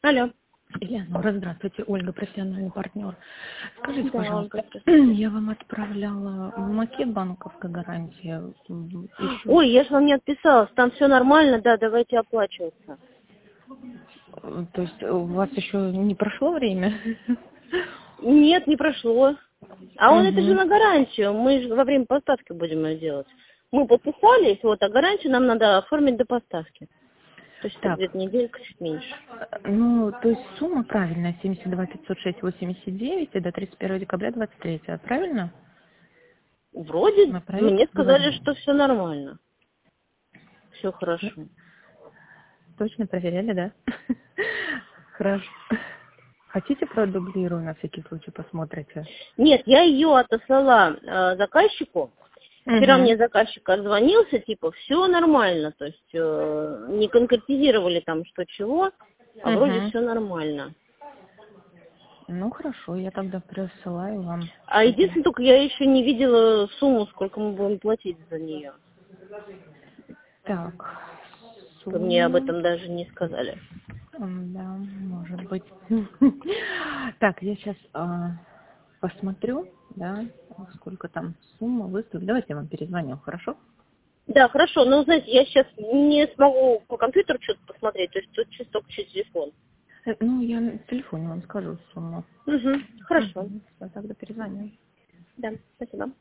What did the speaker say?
Алло. Элеонора, здравствуйте, Ольга, профессиональный партнер. Скажите, Да, пожалуйста, Ольга, здравствуйте. я вам отправляла макет банковской гарантии. Еще, Ой, я же вам не отписалась, там все нормально, да, давайте оплачиваться. то есть у вас еще не прошло время? Нет, не прошло. А он это же Угу. на гарантию, мы же во время поставки будем ее делать. Мы подписались, вот, а гарантию нам надо оформить до поставки. То есть это Так, где-то неделька, чуть меньше. ну, то есть сумма правильная, 72 506 89 и до 31 декабря 23, правильно? Вроде Мы про это мне сказали, говорим? что все нормально, все хорошо. Точно проверяли, да? Хорошо. Хотите продублирую, на всякий случай посмотрите? Нет, я ее отослала заказчику. Вчера Угу. мне заказчик отзвонился, типа, все нормально, то есть не конкретизировали там что чего, а вроде Угу. все нормально. Ну хорошо, я тогда присылаю вам. А единственное, только я еще не видела сумму, сколько мы будем платить за нее. Так, Вы мне об сумма. этом даже не сказали. Да, может быть. Так, я сейчас посмотрю, да, сколько там сумма выставит. Давайте я вам перезвоню, хорошо? Да, хорошо, но, знаете, я сейчас не смогу по компьютеру что-то посмотреть, то есть тут только через телефон. Ну, я на телефоне вам скажу сумму. Угу, хорошо. Угу. Тогда перезвоню. Да, спасибо.